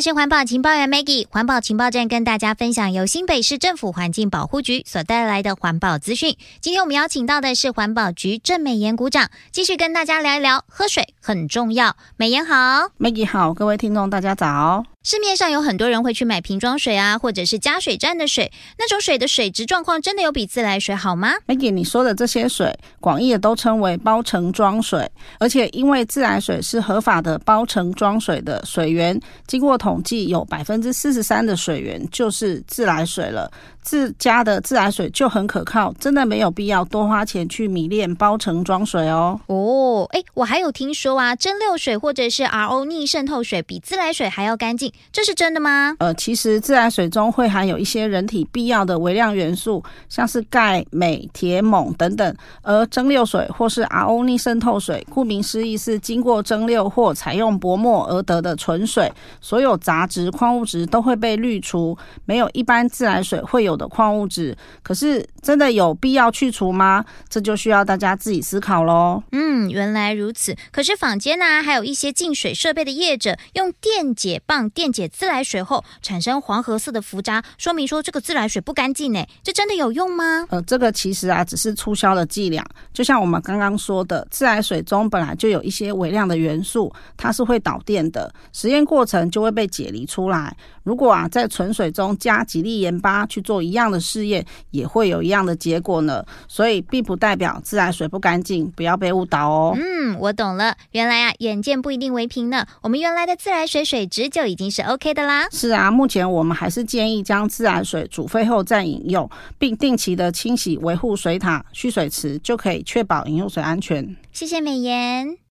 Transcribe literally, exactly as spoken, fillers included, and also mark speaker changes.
Speaker 1: 我是环保情报员 Maggie， 环保情报站跟大家分享由新北市政府环境保护局所带来的环保资讯。今天我们邀请到的是环保局郑美妍股长，继续跟大家聊一聊喝水很重要。美妍好。
Speaker 2: Maggie 好，各位听众大家早。
Speaker 1: 市面上有很多人会去买瓶装水啊，或者是加水站的水，那种水的水质状况真的有比自来水好吗？
Speaker 2: Maggie 你说的这些水广义的都称为包成装水，而且因为自来水是合法的包成装水的水源，经过统计有 百分之四十三 的水源就是自来水了，自家的自来水就很可靠，真的没有必要多花钱去迷恋包成装水哦。
Speaker 1: 哦，诶，我还有听说啊，蒸馏水或者是 R O 逆渗透水比自来水还要干净，这是真的吗？
Speaker 2: 呃，其实自来水中会含有一些人体必要的微量元素，像是钙、镁、铁、锰等等，而蒸馏水或是 R O 逆渗透水，顾名思义是经过蒸馏或采用薄膜而得的纯水，所有杂质、矿物质都会被滤除，没有一般自来水会有的矿物质。可是真的有必要去除吗？这就需要大家自己思考咯。
Speaker 1: 嗯，原来如此。可是坊间啊，还有一些净水设备的业者用电解棒电解自来水后产生黄褐色的浮渣，说明说这个自来水不干净耶，这真的有用吗？
Speaker 2: 呃，这个其实啊只是促销的伎俩，就像我们刚刚说的，自来水中本来就有一些微量的元素，它是会导电的，实验过程就会被解离出来。如果啊在纯水中加几粒盐巴去做一样的试验，也会有一样的结果呢，所以并不代表自来水不干净，不要被误导哦。
Speaker 1: 嗯，我懂了，原来啊眼见不一定为凭呢，我们原来的自来水水质就已经是 OK 的啦。
Speaker 2: 是啊，目前我们还是建议将自来水煮沸后再饮用，并定期的清洗维护水塔、蓄水池，就可以确保饮用水安全。
Speaker 1: 谢谢美妍。